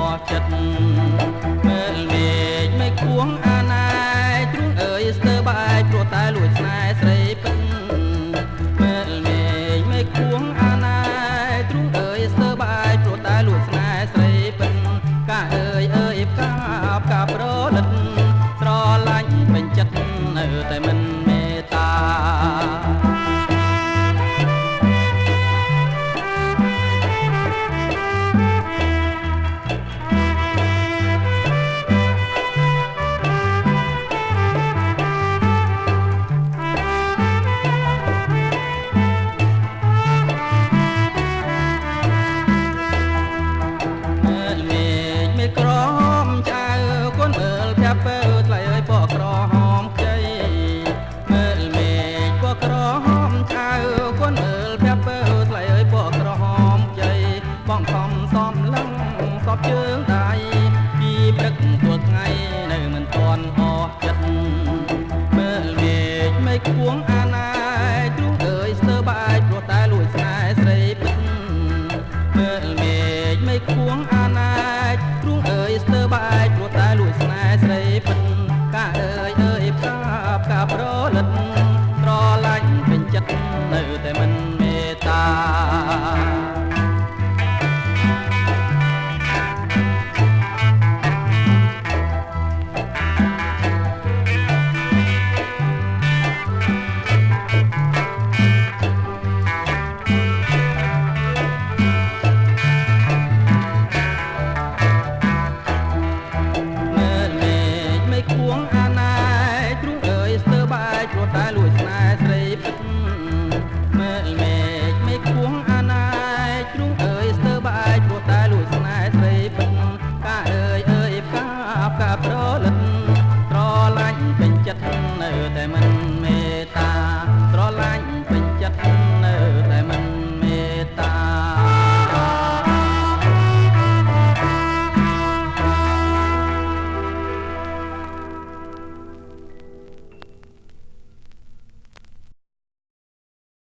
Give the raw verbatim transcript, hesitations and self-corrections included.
ចិត្តមើលមេឃមិនគួងអាណាយទ្រូងអើយស្ទើបាយព្រោះតែលួចស្នេហ៍ស្រីពិតមើលមេឃមិនគួងអាណាយទ្រូងអើយស្ទើបាយព្រោះតែលួចស្នេហ៍ស្រីពិតកាអើយអើយផ្កាផ្កាប្រលិតស្រឡាញ់ពេញចិត្តនៅតែមិនមេត្តាជើងដៃពីព្រឹកទល់ថ្ងៃនៅមិនទាន់